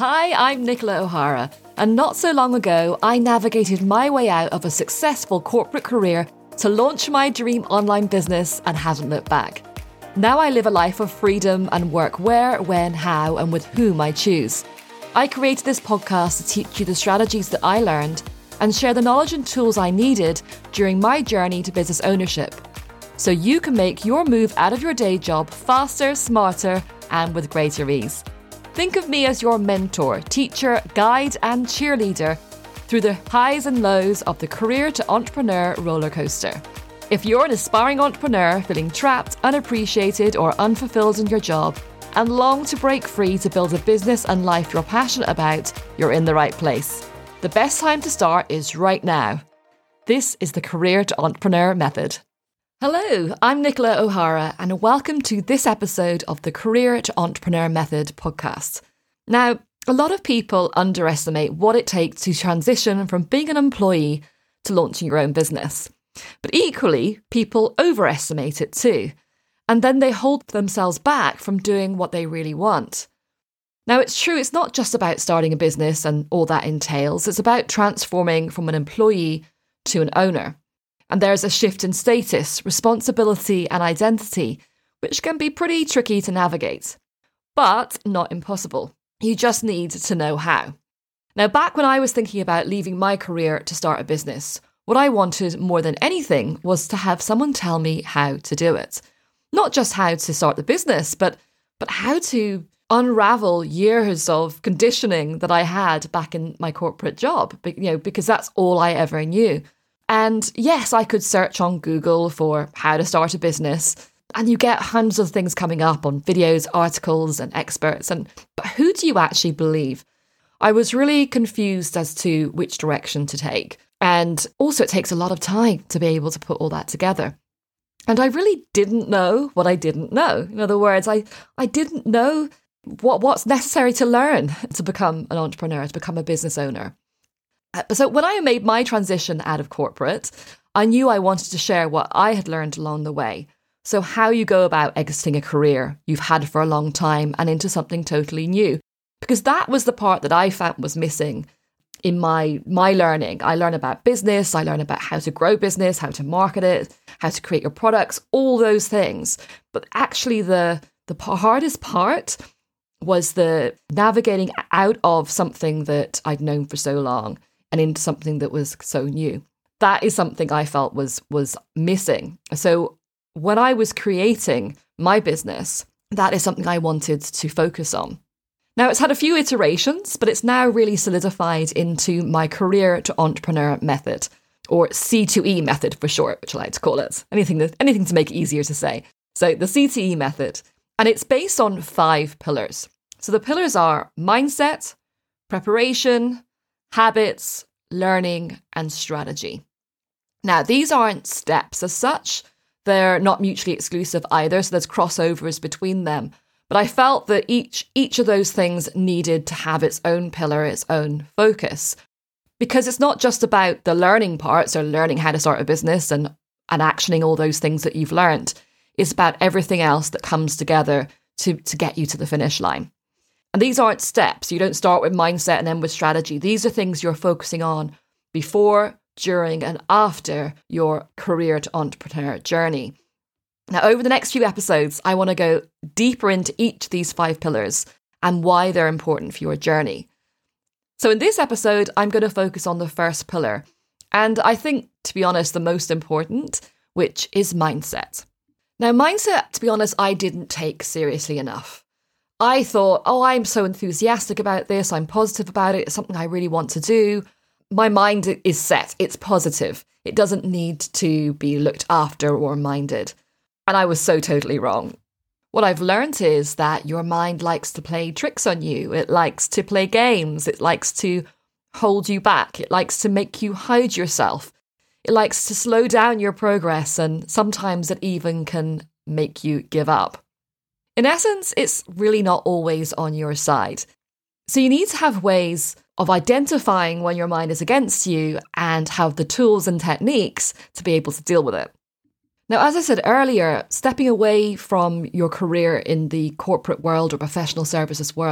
Hi, I'm Nicola O'Hara, and not so long ago, I navigated my way out of a successful corporate career to launch my dream online business and haven't looked back. Now I live a life of freedom and work where, when, how, and with whom I choose. I created this podcast to teach you the strategies that I learned and share the knowledge and tools I needed during my journey to business ownership, so you can make your move out of your day job faster, smarter, and with greater ease. Think of me as your mentor, teacher, guide, and cheerleader through the highs and lows of the career to entrepreneur roller coaster. If you're an aspiring entrepreneur feeling trapped, unappreciated, or unfulfilled in your job and long to break free to build a business and life you're passionate about, you're in the right place. The best time to start is right now. This is the Career to Entrepreneur Method. Hello, I'm Nicola O'Hara, and welcome to this episode of the Career to Entrepreneur Method podcast. Now, a lot of people underestimate what it takes to transition from being an employee to launching your own business. But equally, people overestimate it too, and then they hold themselves back from doing what they really want. Now, it's true, it's not just about starting a business and all that entails, it's about transforming from an employee to an owner. And there's a shift in status, responsibility, and identity, which can be pretty tricky to navigate. But not impossible. You just need to know how. Now, back when I was thinking about leaving my career to start a business, what I wanted more than anything was to have someone tell me how to do it. Not just how to start the business, but how to unravel years of conditioning that I had back in my corporate job, because that's all I ever knew. And yes, I could search on Google for how to start a business, and you get hundreds of things coming up on videos, articles, and experts. But who do you actually believe? I was really confused as to which direction to take. And also, it takes a lot of time to be able to put all that together. And I really didn't know what I didn't know. In other words, I didn't know what's necessary to learn to become an entrepreneur, to become a business owner. So when I made my transition out of corporate, I knew I wanted to share what I had learned along the way. So how you go about exiting a career you've had for a long time and into something totally new. Because that was the part that I found was missing in my learning. I learned about business, I learned about how to grow business, how to market it, how to create your products, all those things. But actually the hardest part was the navigating out of something that I'd known for so long and into something that was so new. That is something I felt was missing. So when I was creating my business, that is something I wanted to focus on. Now, it's had a few iterations, but it's now really solidified into my Career to Entrepreneur Method, or C2E method for short, which I like to call it. Anything to make it easier to say. So the C2E method, and it's based on 5 pillars. So the pillars are mindset, preparation, habits, learning, and strategy. Now, these aren't steps as such. They're not mutually exclusive either, so there's crossovers between them. But I felt that each of those things needed to have its own pillar, its own focus. Because it's not just about the learning parts, or learning how to start a business and actioning all those things that you've learned. It's about everything else that comes together to get you to the finish line. And these aren't steps. You don't start with mindset and then with strategy. These are things you're focusing on before, during, and after your career to entrepreneur journey. Now, over the next few episodes, I want to go deeper into each of these 5 pillars and why they're important for your journey. So in this episode, I'm going to focus on the first pillar. And I think, to be honest, the most important, which is mindset. Now, mindset, to be honest, I didn't take seriously enough. I thought, I'm so enthusiastic about this. I'm positive about it. It's something I really want to do. My mind is set. It's positive. It doesn't need to be looked after or minded. And I was so totally wrong. What I've learned is that your mind likes to play tricks on you. It likes to play games. It likes to hold you back. It likes to make you hide yourself. It likes to slow down your progress, and sometimes it even can make you give up. In essence, it's really not always on your side. So you need to have ways of identifying when your mind is against you and have the tools and techniques to be able to deal with it. Now, as I said earlier, stepping away from your career in the corporate world or professional services world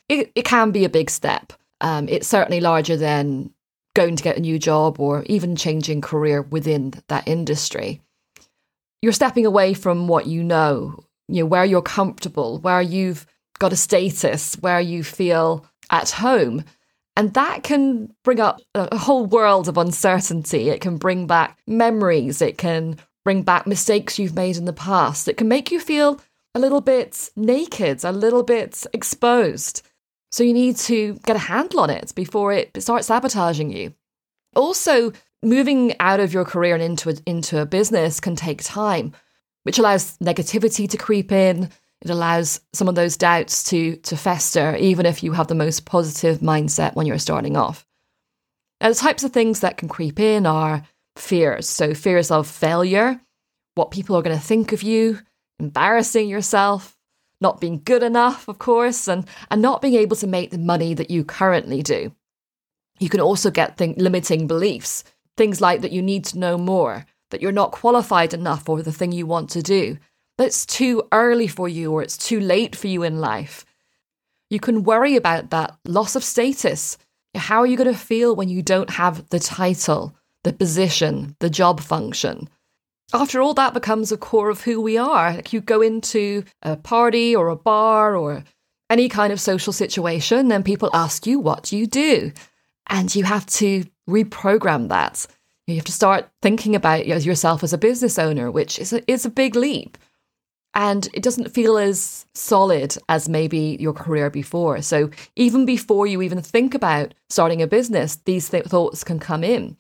it can be a big step. It's certainly larger than going to get a new job or even changing career within that industry. You're stepping away from what you know, where you're comfortable, where you've got a status, where you feel at home. And that can bring up a whole world of uncertainty. It can bring back memories. It can bring back mistakes you've made in the past. It can make you feel a little bit naked, a little bit exposed. So you need to get a handle on it before it starts sabotaging you. Also, moving out of your career and into a business can take time, which allows negativity to creep in. It allows some of those doubts to fester, even if you have the most positive mindset when you're starting off. Now, the types of things that can creep in are fears. So fears of failure, what people are going to think of you, embarrassing yourself, not being good enough, of course, and not being able to make the money that you currently do. You can also get limiting beliefs, things like that you need to know more, that you're not qualified enough for the thing you want to do, that it's too early for you or it's too late for you in life. You can worry about that loss of status. How are you going to feel when you don't have the title, the position, the job function? After all, that becomes a core of who we are. Like you go into a party or a bar or any kind of social situation and people ask you, what do you do? And you have to reprogram that. You have to start thinking about yourself as a business owner, which is a big leap. And it doesn't feel as solid as maybe your career before. So even before you even think about starting a business, these thoughts can come in.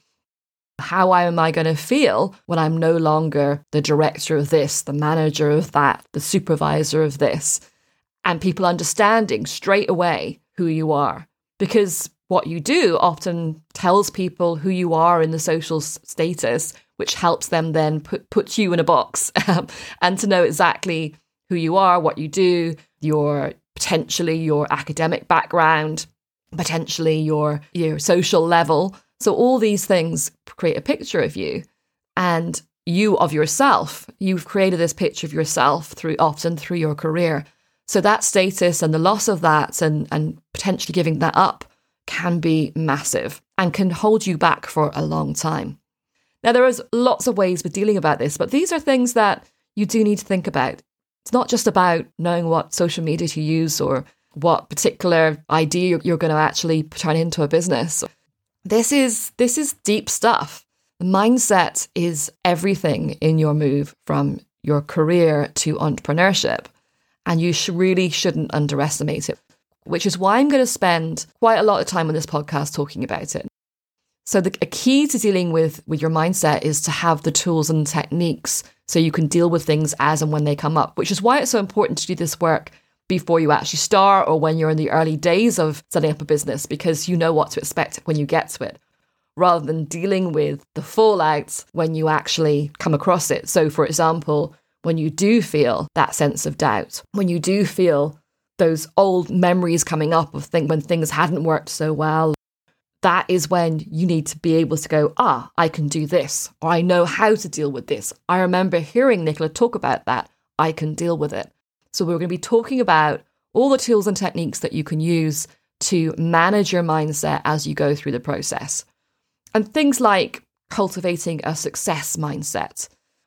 How am I going to feel when I'm no longer the director of this, the manager of that, the supervisor of this? And people understanding straight away who you are. Because what you do often tells people who you are in the social status, which helps them then put you in a box and to know exactly who you are, what you do, potentially your academic background, potentially your social level. So all these things create a picture of you and you of yourself. You've created this picture of yourself often through your career. So that status and the loss of that and potentially giving that up can be massive and can hold you back for a long time. Now, there is lots of ways of dealing about this, but these are things that you do need to think about. It's not just about knowing what social media to use or what particular idea you're going to actually turn into a business. This is deep stuff. The mindset is everything in your move from your career to entrepreneurship, and you really shouldn't underestimate it, which is why I'm going to spend quite a lot of time on this podcast talking about it. So a key to dealing with your mindset is to have the tools and techniques so you can deal with things as and when they come up, which is why it's so important to do this work before you actually start or when you're in the early days of setting up a business, because you know what to expect when you get to it, rather than dealing with the fallout when you actually come across it. So, for example, when you do feel that sense of doubt, when you do feel those old memories coming up of when things hadn't worked so well, that is when you need to be able to go, I can do this, or I know how to deal with this. I remember hearing Nicola talk about that. I can deal with it. So we're going to be talking about all the tools and techniques that you can use to manage your mindset as you go through the process. And things like cultivating a success mindset.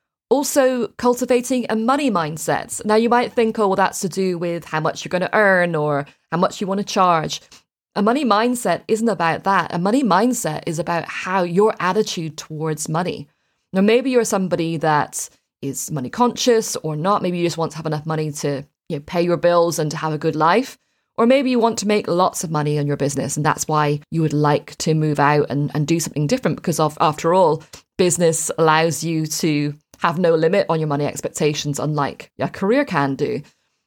Also cultivating a money mindset. Now you might think, well, that's to do with how much you're going to earn or how much you want to charge. A money mindset isn't about that. A money mindset is about how your attitude towards money. Now, maybe you're somebody that is money conscious or not. Maybe you just want to have enough money to pay your bills and to have a good life. Or maybe you want to make lots of money on your business and that's why you would like to move out and do something different because after all, business allows you to have no limit on your money expectations, unlike a career can do.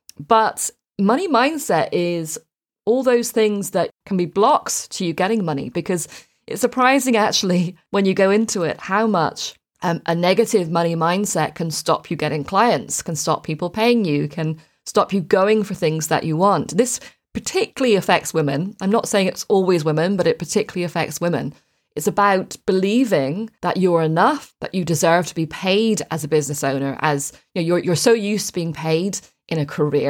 But money mindset is all those things that can be blocks to you getting money, because it's surprising actually when you go into it how much a negative money mindset can stop you getting clients, can stop people paying you, can stop you going for things that you want. This particularly affects women. I'm not saying it's always women, but it particularly affects women. It's about believing that you're enough, that you deserve to be paid as a business owner, as you're so used to being paid in a career.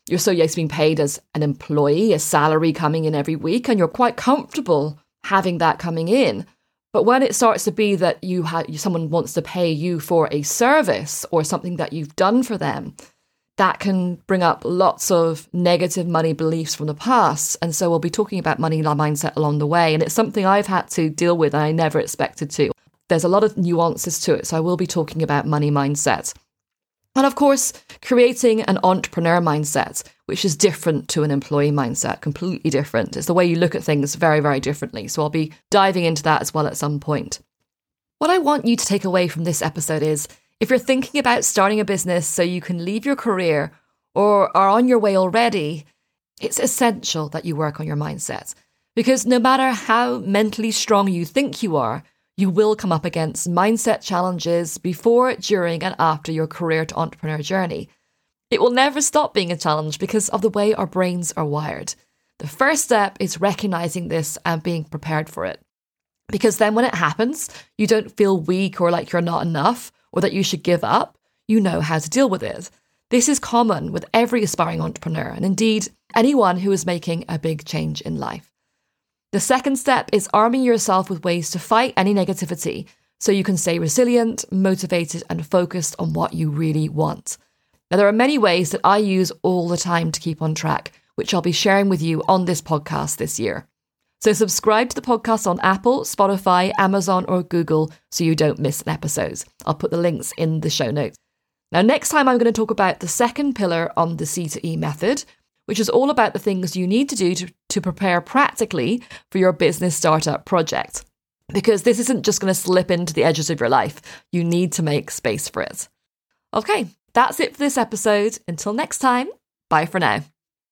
You're so used to being paid as an employee, a salary coming in every week, and you're quite comfortable having that coming in. But when it starts to be that someone wants to pay you for a service or something that you've done for them, that can bring up lots of negative money beliefs from the past. And so we'll be talking about money mindset along the way. And it's something I've had to deal with and I never expected to. There's a lot of nuances to it. So I will be talking about money mindset. And of course, creating an entrepreneur mindset, which is different to an employee mindset, completely different. It's the way you look at things very, very differently. So I'll be diving into that as well at some point. What I want you to take away from this episode is, if you're thinking about starting a business so you can leave your career or are on your way already, it's essential that you work on your mindset. Because no matter how mentally strong you think you are, you will come up against mindset challenges before, during, and after your career to entrepreneur journey. It will never stop being a challenge because of the way our brains are wired. The first step is recognizing this and being prepared for it. Because then when it happens, you don't feel weak or like you're not enough or that you should give up. You know how to deal with it. This is common with every aspiring entrepreneur and indeed anyone who is making a big change in life. The second step is arming yourself with ways to fight any negativity so you can stay resilient, motivated, and focused on what you really want. Now, there are many ways that I use all the time to keep on track, which I'll be sharing with you on this podcast this year. So subscribe to the podcast on Apple, Spotify, Amazon, or Google so you don't miss an episode. I'll put the links in the show notes. Now, next time I'm going to talk about the second pillar on the C2E method, which is all about the things you need to do to prepare practically for your business startup project. Because this isn't just going to slip into the edges of your life. You need to make space for it. Okay, that's it for this episode. Until next time, bye for now.